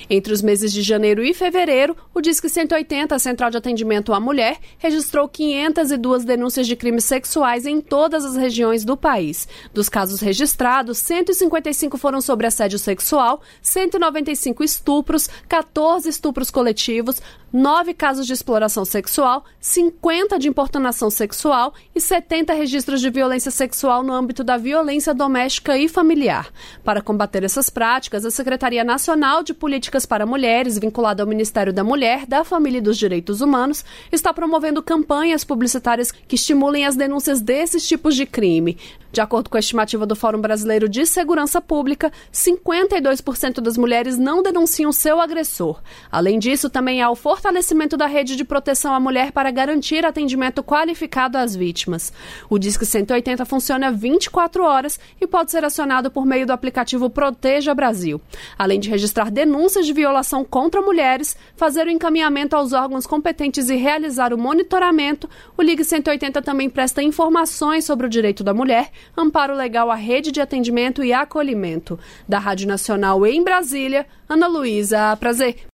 Entre os meses de janeiro e fevereiro, o Disque 180, a Central de Atendimento à Mulher, registrou 502 denúncias de crimes sexuais em todas as regiões do país. Dos casos registrados, 155 foram sobre assédio sexual, 195 estupros, 14 estupros coletivos, 9 casos de exploração sexual, 50 de importunação sexual e 70 registros de violência sexual no âmbito da violência doméstica e familiar. Para combater essas práticas, a Secretaria Nacional de Políticas para Mulheres, vinculada ao Ministério da Mulher, da Família e dos Direitos Humanos, está promovendo campanhas publicitárias que estimulem as denúncias desses tipos de crime. De acordo com a estimativa do Fórum Brasileiro de Segurança Pública, 52% das mulheres não denunciam seu agressor. Além disso, também há o fortalecimento da rede de proteção à mulher para garantir atendimento qualificado às vítimas. O Disque 180 funciona 24 horas e pode ser acionado por meio do aplicativo Proteja Brasil. Além de registrar denúncias de violação contra mulheres, fazer o encaminhamento aos órgãos competentes e realizar o monitoramento, o Ligue 180 também presta informações sobre o direito da mulher, amparo legal à rede de atendimento e acolhimento. Da Rádio Nacional em Brasília, Ana Luísa Prazer.